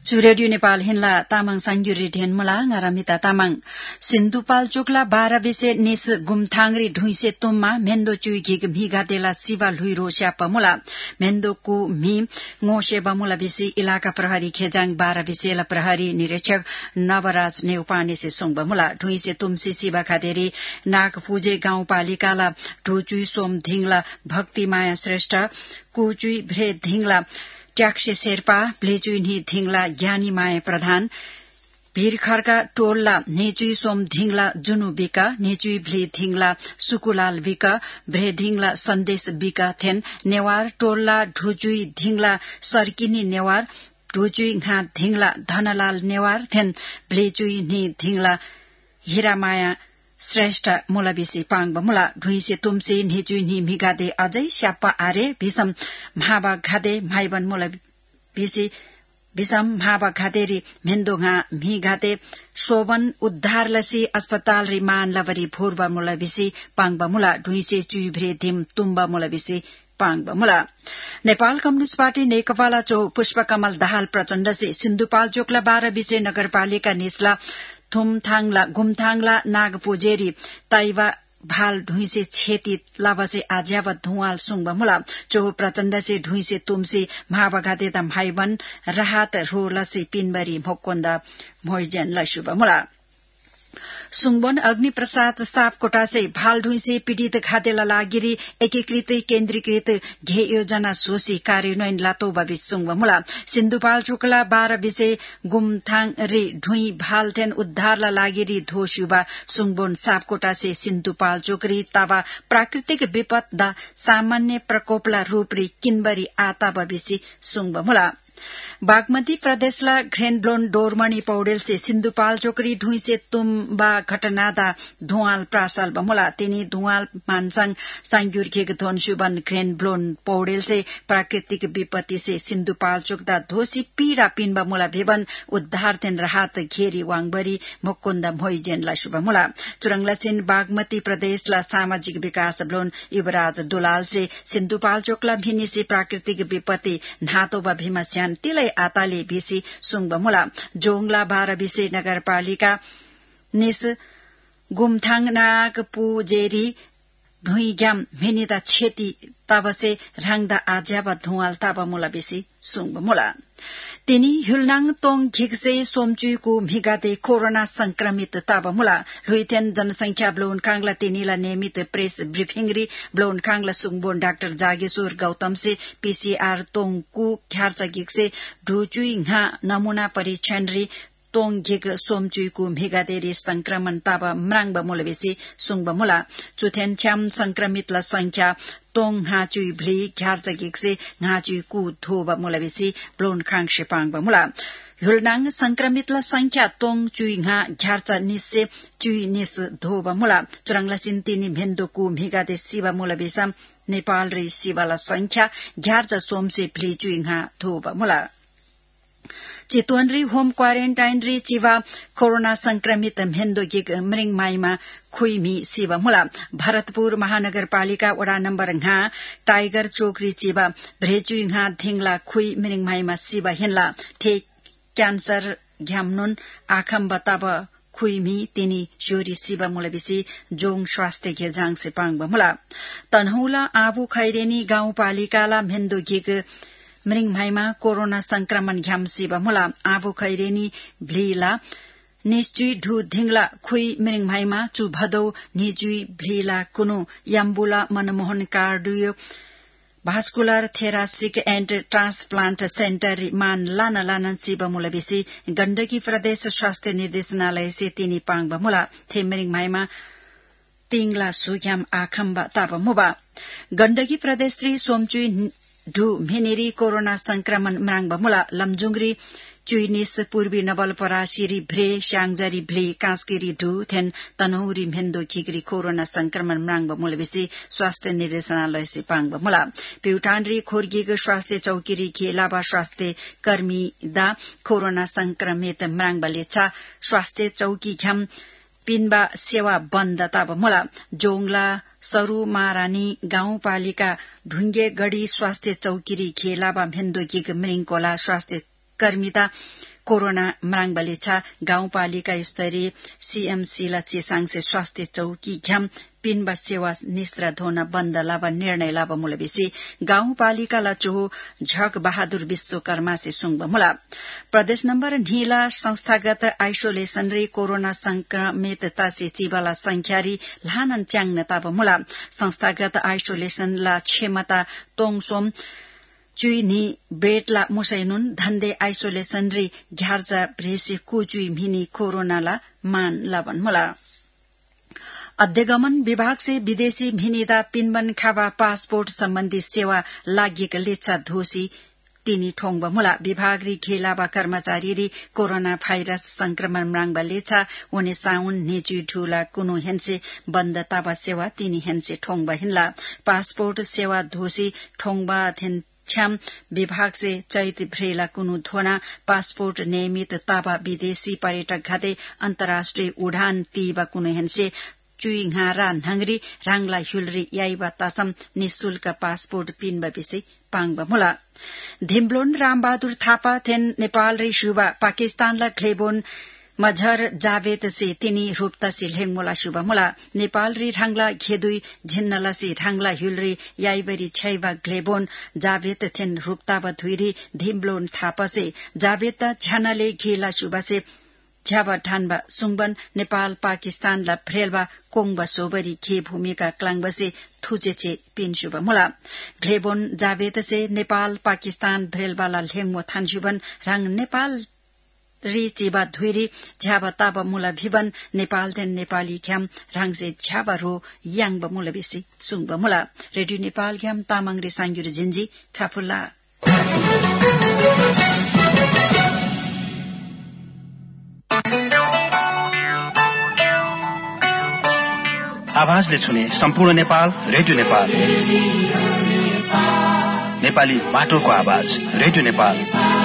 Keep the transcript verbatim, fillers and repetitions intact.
चु रेडियो नेपाल हिन्ला तामाङ सांग्युरी ढेनमला ngaramita तामाङ सिन्धुपाल चोकला बाह्र विसे निस गुमथाङरी ढुइसे तुममा मेन्दो चुई घिग भिगा देला सिवा लुइरो स्याप मुला मेन्दो कु मी ngose बमुला विसी इलाका प्रहरी खेजाङ बाह्र विसेला प्रहरी निरीक्षक नवराज नेउपाने से सोंग बमुला ढुइसे तुमसी सिवा खादेरी नागपुजे गाउँपालिकाला ढुचुई सोम धिङला भक्ति माया श्रेष्ठ कुचुई भ्रे धिङला ट्याक्से शेर्पा ब्लेजुई नि धिङला ज्ञानी माया प्रधान भीरखरका टोलला नेचुई सोम धिङला जुनु बिका नेचुई भ्ले धिङला सुकुलाल बिका भ्रे धिङला सन्देश बिका थेन नेवार टोलला ढुचुई धिङला सर्किनी नेवार ढुचुई घा धिङला धनलाल नेवार थेन ब्लेजुई नि धिङला हिरामाया श्रेष्ठ मुला बेसी पाङ बमुला ढुइसे तुमसे निजुइ नि मिगादे अझै स्याप्पा आरे भिसम महाबा घादे माइबन मुला बेसी भिसम महाबा घादेरी मेन्दोङा मिगादे शोभन उद्धार लसी अस्पताल रि मान लवरी भोरबा मुला बेसी पाङ बमुला ढुइसे चुइभ्रे धिम तुम्बा मुला बेसी पाङ बमुला नेपाल कम्युनिष्ट पार्टी नेकपाला चौ पुष्पकमल दाहाल प्रचण्ड से सिन्धुपाल चोकला बाह्र विषय नगरपालिका निस्ला थुमथाङला गुमथाङला नागपुजेरी ताइवा भाल ढुइसे छेती लाबसे आज्याव धुवाल सुङबा मुला चो प्रचण्ड से ढुइसे तुमसे महाबगादे द भाइबन राहत रोलसे पिनबरी भोक्कोन्दा भोइजन लसुबा मुला सुङबन अग्नि प्रसाद सापकोटा से भाल ढुइसे पीड़ित खादेला लागिरी एकीकृत केन्द्रीकृत घे योजना सोसी कार्यान्वयन लातो बाबी सुङबा मुला सिन्धुपाल चोकला बाह्र विषय गुमथाङ रे ढुई भाल थेन उद्धारला लागिरी धोसुबा सुङबन सापकोटा से सिन्धुपाल चोकरी तावा प्राकृतिक विपद दा सामान्य प्रकोपला रूपरी किनबरी आता बाबीसी सुङबा मुला बागमती प्रदेशला घ्रेनब्लोन डोरमणी पौडेल से सिन्धुपाल चोकरी ढुइसे तुम्बा घटनादा धुवाल प्रासाल बमुला तिनी धुवाल मानसंग सांग्युर घेग धोनसुबन घ्रेनब्लोन पौडेल से प्राकृतिक विपत्ति से सिन्धुपाल चोकदा धोसी पीड़ा पिनबा मुला भेवन उद्धार थेन राहत घेरी वाङबरी मुक्कुन्दा भोइजेन लसुबा मुला चुरंगलासिन बागमती प्रदेशला सामाजिक विकास ब्लोन युवराज दुलाल से सिन्धुपाल चोकला भिनी से प्राकृतिक विपत्ति नातोबा भीमा स्यान तिलै आताले भिसी सुङबा मुला जोङला बाह्र विषय नगरपालिका निस गुमथाङ नाग पुजेरी ढुइग्याम भिनिदा छेती ताबसे राङदा आज्याबा धुवाल ताबा मुला बेसी सुङबा मुला तिनी हुलनाङ तोङ घिगसे सोमचुइको भिगादे कोरोना संक्रमित ताबा मुला लुइथेन जनसंख्या ब्लोन कांगला तिनीला नियमित प्रेस ब्रिफिंग री ब्लोन कांगला सुङबोन डाक्टर जागेश्वर गौतम से पीसीआर तोङकु ख्यार्चा घिगसे ढुचुइ घा नमूना परीक्षण री तोङ घिग सोमचुइको भिगादेरी संक्रमण ताबा म्राङबा मुला बेसी सुङबा मुला चुथेन छ्याम संक्रमितला संख्या तोङ हाचुइ भ्ली घ्यार्चा घिगसे हाचुइ कु धोबा मुला बेसी ब्लोन खाङसे पाङबा मुला हुलनाङ संक्रमितला संख्या तोङ चुइ घा घ्यार्चा निसे चुइ निस धोबा मुला चुरंगला सिन्तिनी भेन्दोकु भिगादे सिवा मुला बेसम नेपाल रे सिवाला संख्या घ्यार्चा सोमसे भ्ली चुइ घा धोबा मुला चितवन री होम क्वारेन्टाइन री चिवा कोरोना संक्रमित भेन्दोगिग मृङ माइमा खुइमी सिवा मुला भरतपुर महानगरपालिका वडा नम्बर घा टाइगर चोकरी चिवा भ्रेचुइ घा धिङला खुइ मृङ माइमा सिवा हिन्ला थे क्यान्सर घ्यामनुन आखम बताब खुइमी तिनी जोरी सिवा मुला बेसी जोङ स्वास्थ्य घेजाङ से पाङबा मुला तनहुला आबु खैरेनी गाउँपालिकाला भेन्दोगिग मृङ भाइमा कोरोना संक्रमण घ्याम सिवा मुला आबु खैरेनी भ्लीला निश्चुई ढु धिङला खुइ मृङ भाइमा चु भदौ निजुई भ्लीला कुनु याम्बुला Manmohan cardio vascular thoracic and transplant centre मान लाना लानन सिवा मुला बेसी गण्डकी प्रदेश स्वास्थ्य निर्देशनालय से तिनी पाङबा मुला थे मृङ भाइमा तिङला सुघ्याम आखम्बा ताबा मुबा गण्डकी प्रदेश श्री सोमचुई ढु भेनेरी कोरोना संक्रमण म्राङबा मुला लमजुङरी चुइनिस पूर्वी नवलपरासीरी भ्रे स्याङजरी भ्ले कास्केरी ढु थेन तनहुरी भेन्दो खिगरी कोरोना संक्रमण म्राङबा मुला बेसी स्वास्थ्य निर्देशनालय से पाङबा मुला प्युटानरी खोर्गिग स्वास्थ्य चौकीरी खेलाबा स्वास्थ्य कर्मी दा कोरोना संक्रमित म्राङबा लेछा स्वास्थ्य चौकी घ्याम पिनबा सेवा बन्द ताबा मुला जोङला सरू मारानी गाउँपालिका ढुङ्गे गढ़ी स्वास्थ्य चौकीरी खेलाबा भेन्दोगिग मृङकोला स्वास्थ्य कर्मिता कोरोना मराङबलेछा गाउँपालिका स्तरीय सीएमसी ला चेसाङसे स्वास्थ्य चौकी घ्याम पिनबा सेवा निस्रा धोना बन्द लाभ निर्णय लाभ मुलबेसी गाउँपालिका ला चोहो झक बहादुर विश्वकर्मा से सुंग मुला प्रदेश नम्बर नीला संस्थागत आइसोलेशन रे कोरोना संक्रमितता से चिबाला संख्यारी लानन च्याङ ताब मुला संस्थागत आइसोलेशन ला क्षमता तोङसोम चुई नि बेटला मुसैनुन धन्दे आइसोलेशन रे घ्यार्जा भ्रेसे कुचुई मिनी कोरोना ला मान लाबन मुला अध्यगमन विभाग से विदेशी भिनिदा पिनबन खावा पासपोर्ट सम्बन्धी सेवा लागिएका लेच्छा धोसी तिनी ठोङबा मुला विभाग री घेलाबा कर्मचारी री कोरोना भाइरस संक्रमण मराङबा लेच्छा उनी साउन नेचु ठूला कुनु हेन्से बन्द ताबा सेवा तिनी हेन्से ठोङबा हिन्ला पासपोर्ट सेवा धोसी ठोङबा थेन छ्याम विभाग से चैत भ्रेला कुनु धोना पासपोर्ट नियमित ताबा विदेशी पर्यटक घाते अन्तर्राष्ट्रिय उडान तीबा कुनु हेन्से चुई घारा नंगरी रांगला हुलरी याइबा तासम निशुल्क पासपोर्ट पिनबा विषय पाङबा मुला धिम्ब्लोन रामबहादुर थापा थेन नेपाल रे शुभा पाकिस्तानला ग्लेबोन मझर जावेद से तिनी रूपता से लेङमोला शुभा मुला नेपाल री रांगला घेदुई झिन्नला से रांगला हुलरी याइबरी छैबा ग्लेबोन जावेद थेन रूपताबा धुइरी धिम्ब्लोन थापा से जावेद झ्यानाले घेला शुभा से झ्याबा ठानबा सुङबन नेपाल पाकिस्तान ला भ्रेलबा कोङबा सोबरी घे भूमिका क्लाङबा से थुचेचे पिनसुबा मुला ग्लेबोन जावेद से नेपाल पाकिस्तान भ्रेलबा ला लेङमो थानसुबन राङ नेपाल री चिबा धुइरी झ्याबा ताबा मुला भिबन नेपाल देन नेपाली घ्याम राङसे झ्याबा रो याङबा मुला बेसी सुङबा मुला रेडियो नेपाल घ्याम तामाङ रे सांगुर जिन्जी खाफुल्ला आवाजले छुने सम्पूर्ण नेपाल रेडियो नेपाल नेपाली बाटोको आवाज रेडियो नेपाल